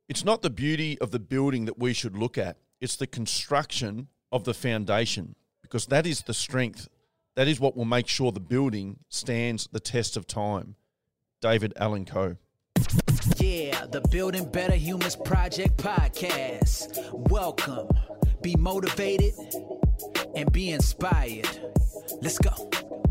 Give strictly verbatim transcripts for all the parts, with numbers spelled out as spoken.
It's not the beauty of the building that we should look at. It's the construction of the foundation, because that is the strength. That is what will make sure the building stands the test of time. David Allen Coe. Yeah, the Building Better Humans Project podcast. Welcome. Be motivated and be inspired. Let's go.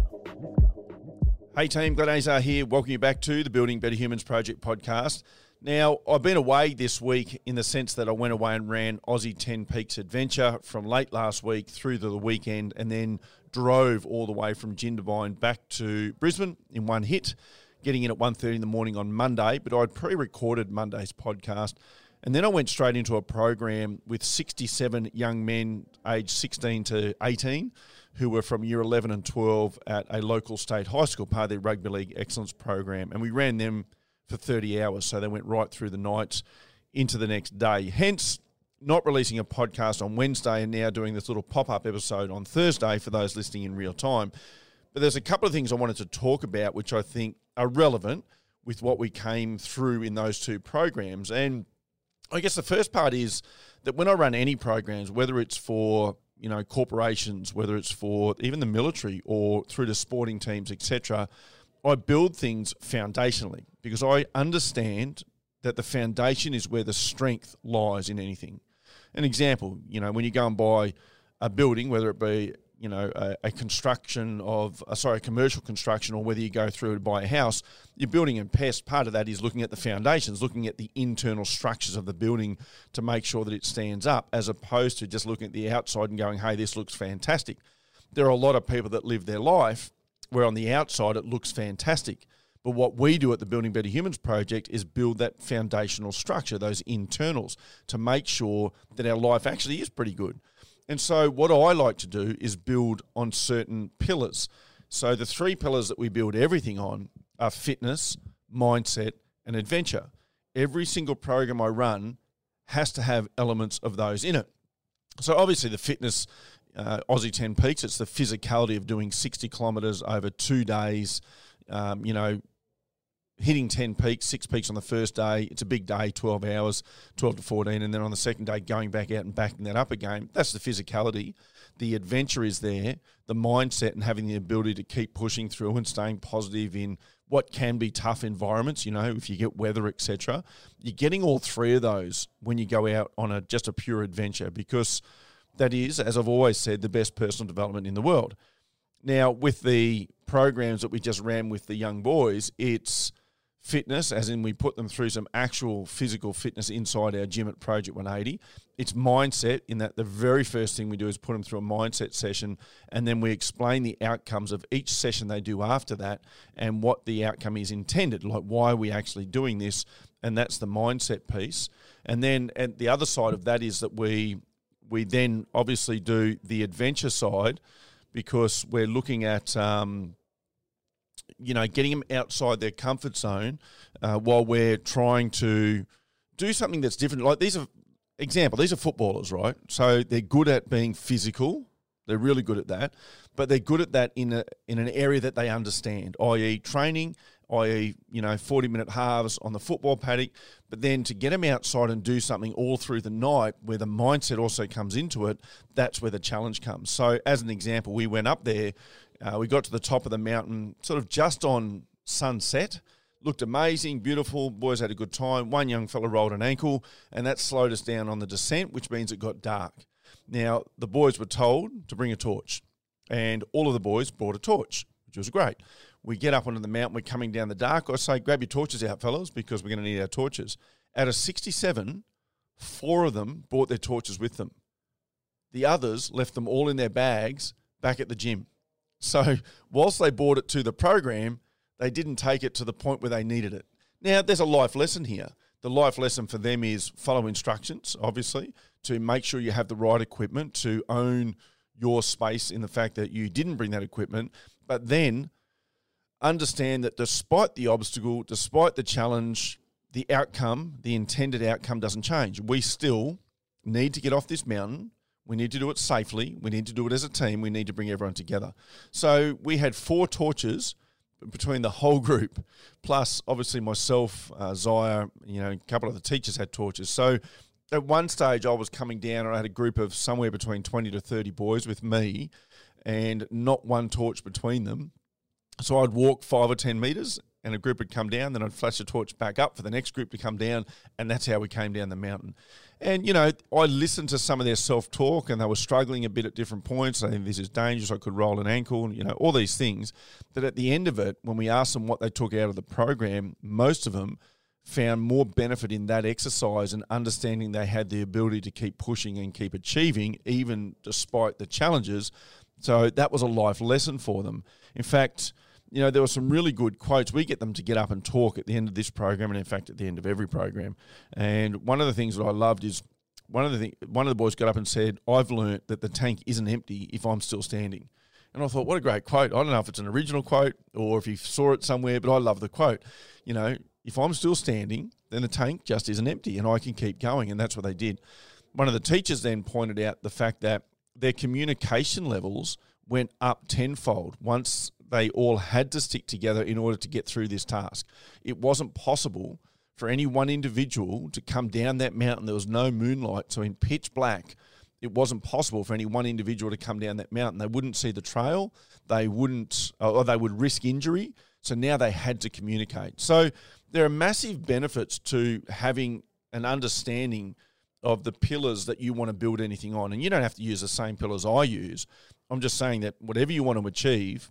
Hey team, Glenn Azar here. Welcome you back to the Building Better Humans Project podcast. Now, I've been away this week in the sense that I went away and ran Aussie ten Peaks Adventure from late last week through to the weekend, and then drove all the way from Jindabyne back to Brisbane in one hit, getting in at one thirty in the morning on Monday. But I'd pre-recorded Monday's podcast, and then I went straight into a program with sixty-seven young men aged sixteen to eighteen who were from year eleven and twelve at a local state high school, part of their Rugby League Excellence program. And we ran them for thirty hours, so they went right through the nights into the next day. Hence, not releasing a podcast on Wednesday and now doing this little pop-up episode on Thursday for those listening in real time. But there's a couple of things I wanted to talk about which I think are relevant with what we came through in those two programs. And I guess the first part is that when I run any programs, whether it's for, you know, corporations, whether it's for even the military or through to sporting teams, et cetera, I build things foundationally because I understand that the foundation is where the strength lies in anything. An example, you know, when you go and buy a building, whether it be, you know, a, a construction of, uh, sorry, a commercial construction, or whether you go through to buy a house, you're building and pest. Part of that is looking at the foundations, looking at the internal structures of the building to make sure that it stands up, as opposed to just looking at the outside and going, hey, this looks fantastic. There are a lot of people that live their life where on the outside it looks fantastic. But what we do at the Building Better Humans Project is build that foundational structure, those internals, to make sure that our life actually is pretty good. And so what I like to do is build on certain pillars. So the three pillars that we build everything on are fitness, mindset, and adventure. Every single program I run has to have elements of those in it. So obviously the fitness, uh, Aussie ten Peaks, it's the physicality of doing sixty kilometres over two days, um, you know, hitting ten peaks, six peaks on the first day. It's a big day, twelve hours, twelve to fourteen, and then on the second day going back out and backing that up again. That's the physicality. The adventure is there, the mindset and having the ability to keep pushing through and staying positive in what can be tough environments, you know, if you get weather, et cetera. You're getting all three of those when you go out on a just a pure adventure, because that is, as I've always said, the best personal development in the world. Now, with the programs that we just ran with the young boys, it's fitness, as in we put them through some actual physical fitness inside our gym at Project one eighty. It's mindset, in that the very first thing we do is put them through a mindset session, and then we explain the outcomes of each session they do after that and what the outcome is intended, like why are we actually doing this, and that's the mindset piece. And then and the other side of that is that we we then obviously do the adventure side, because we're looking at um, you know, getting them outside their comfort zone uh, while we're trying to do something that's different. Like these are, example, these are footballers, right? So they're good at being physical. They're really good at that, but they're good at that in a in an area that they understand, that is training, that is, you know, forty-minute halves on the football paddock. But then to get them outside and do something all through the night where the mindset also comes into it, that's where the challenge comes. So as an example, we went up there, uh, we got to the top of the mountain sort of just on sunset. Looked amazing, beautiful, boys had a good time. One young fella rolled an ankle, and that slowed us down on the descent, which means it got dark. Now, the boys were told to bring a torch, and all of the boys brought a torch, which was great. We get up onto the mountain, we're coming down the dark. I say, grab your torches out, fellas, because we're going to need our torches. Out of sixty-seven, four of them brought their torches with them. The others left them all in their bags back at the gym. So whilst they brought it to the program, they didn't take it to the point where they needed it. Now, there's a life lesson here. The life lesson for them is follow instructions, obviously, to make sure you have the right equipment, to own your space in the fact that you didn't bring that equipment, but then understand that despite the obstacle, despite the challenge, the outcome, the intended outcome doesn't change. We still need to get off this mountain. We need to do it safely. We need to do it as a team. We need to bring everyone together. So we had four torches between the whole group, plus obviously myself, uh, Zaya, you know, a couple of the teachers had torches. So at one stage I was coming down and I had a group of somewhere between twenty to thirty boys with me and not one torch between them. So I'd walk five or ten metres and a group would come down, then I'd flash the torch back up for the next group to come down, and that's how we came down the mountain. And, you know, I listened to some of their self-talk and they were struggling a bit at different points. I think this is dangerous, I could roll an ankle, you know, all these things. That at the end of it, when we asked them what they took out of the program, most of them found more benefit in that exercise and understanding they had the ability to keep pushing and keep achieving, even despite the challenges. So that was a life lesson for them. In fact, you know, there were some really good quotes. We get them to get up and talk at the end of this program, and in fact, at the end of every program. And one of the things that I loved is one of the thing, one of the boys got up and said, "I've learnt that the tank isn't empty if I'm still standing." And I thought, what a great quote. I don't know if it's an original quote or if he saw it somewhere, but I love the quote. You know, if I'm still standing, then the tank just isn't empty and I can keep going. And that's what they did. One of the teachers then pointed out the fact that their communication levels went up tenfold once they all had to stick together in order to get through this task. It wasn't possible for any one individual to come down that mountain. There was no moonlight, so in pitch black, it wasn't possible for any one individual to come down that mountain. They wouldn't see the trail, they wouldn't, or they would risk injury, so now they had to communicate. So there are massive benefits to having an understanding of the pillars that you want to build anything on. And you don't have to use the same pillars I use. I'm just saying that whatever you want to achieve,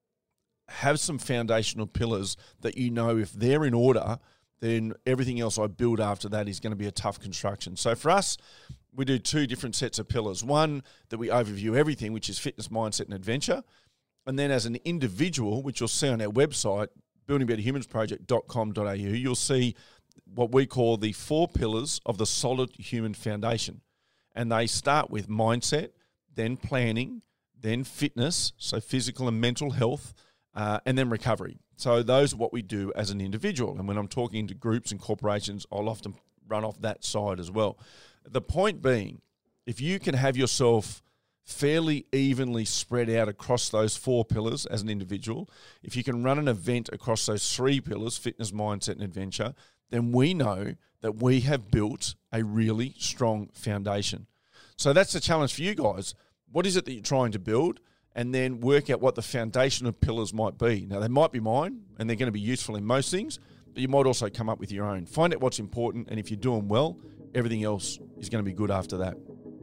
have some foundational pillars that you know if they're in order, then everything else I build after that is going to be a tough construction. So for us, we do two different sets of pillars. One that we overview everything, which is fitness, mindset, and adventure. And then as an individual, which you'll see on our website, building better humans project dot com dot a u, you'll see what we call the four pillars of the solid human foundation. And they start with mindset, then planning, then fitness, so physical and mental health, uh, and then recovery. So those are what we do as an individual. And when I'm talking to groups and corporations, I'll often run off that side as well. The point being, if you can have yourself fairly evenly spread out across those four pillars as an individual, if you can run an event across those three pillars, fitness, mindset, and adventure, then we know that we have built a really strong foundation. So that's the challenge for you guys. What is it that you're trying to build? And then work out what the foundational pillars might be. Now, they might be mine, and they're going to be useful in most things, but you might also come up with your own. Find out what's important, and if you're doing well, everything else is going to be good after that.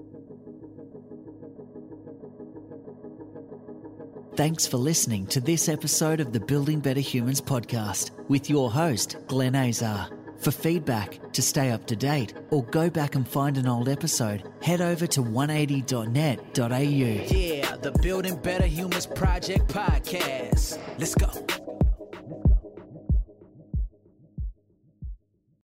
Thanks for listening to this episode of the Building Better Humans podcast with your host, Glenn Azar. For feedback, to stay up to date, or go back and find an old episode, head over to one eighty dot net dot a u. Yeah, the Building Better Humans Project podcast. Let's go.